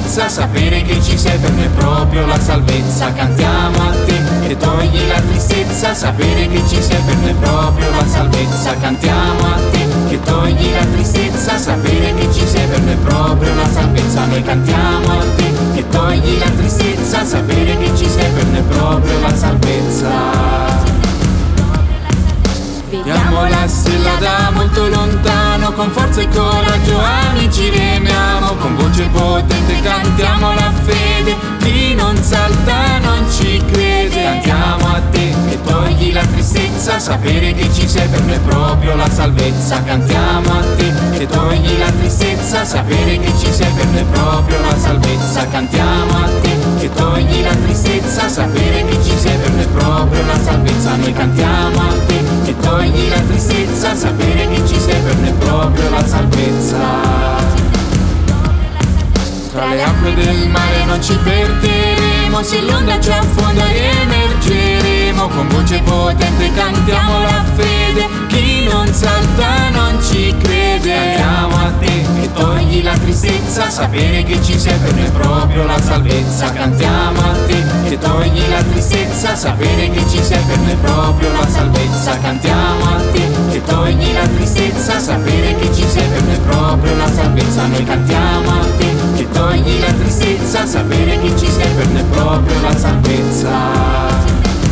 tristezza, sapere che ci sei per noi è proprio la salvezza. Cantiamo a te che togli la tristezza, sapere che ci sei per noi è proprio la salvezza. Cantiamo a te che togli la tristezza, sapere che ci sei per noi è proprio la salvezza. Noi cantiamo a te che togli la tristezza, sapere che ci sei per noi è proprio la salvezza. Vediamo la stella da molto lontano, con forza e coraggio amici remiamo, con voce potente cantiamo la fede, chi non salta non ci crede. Cantiamo a te che togli la tristezza, sapere che ci sei per noi è proprio la salvezza. Cantiamo a te che togli la tristezza, sapere che ci sei per noi è proprio la salvezza. Cantiamo a te che togli la tristezza, sapere che ci sei per noi è proprio la salvezza. Noi cantiamo a te che togli la tristezza, sapere che ci sei per noi è proprio la salvezza. Tra le acque del mare non ci perderemo, se l'onda ci affonda riemergeremo, con voce potente cantiamo la fede, chi non salta non ci crede. Cantiamo a te che togli la tristezza, sapere che ci sei per noi è proprio la salvezza. Cantiamo a te che togli la tristezza, sapere che ci sei per noi è proprio la salvezza. Cantiamo a te che togli la tristezza, sapere che ci sei per noi è proprio la salvezza. Noi cantiamo a te che togli la tristezza, sapere che ci sei per noi è proprio la salvezza.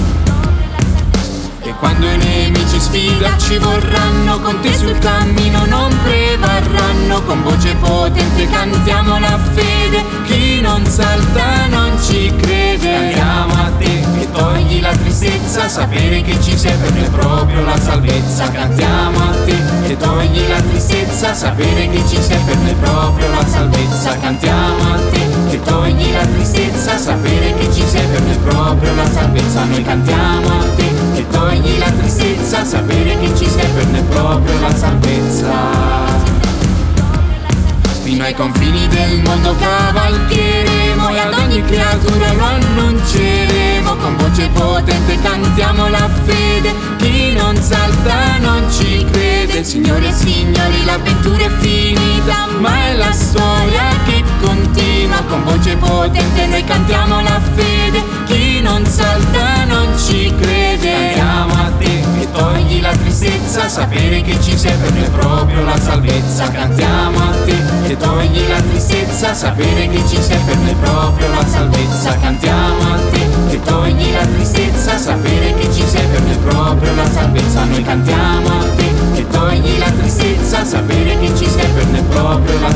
E quando i nemici sfida ci vorranno, con te sul cammino non prevarranno, con voce potente cantiamo la fede, chi non salta non ci crede. Cantiamo a te che togli la tristezza, sapere che ci sei per noi è proprio la salvezza. Cantiamo a te che togli la tristezza, sapere che ci sei per noi è proprio la salvezza. Cantiamo a te che togli la tristezza, sapere che ci sei per noi è proprio la salvezza. Noi cantiamo a te che togli la tristezza, sapere che ci sei per noi è proprio la salvezza. Fino ai confini del mondo cavalcheremo e ad ogni creatura lo annunceremo, con voce potente cantiamo la fede, chi non salta non ci crede. Signore e signori, l'avventura è finita, ma è la storia che continua, con voce potente noi cantiamo la fede, chi non salta non ci crede. Cantiamo a te che togli la tristezza, sapere che ci sei per noi è proprio la salvezza. Cantiamo a te che togli la tristezza, sapere che ci sei per noi è proprio la salvezza. Cantiamo a te che togli la tristezza, sapere che ci sei per noi è proprio la salvezza. Noi cantiamo a te che togli la tristezza, sapere che ci sei per noi è proprio la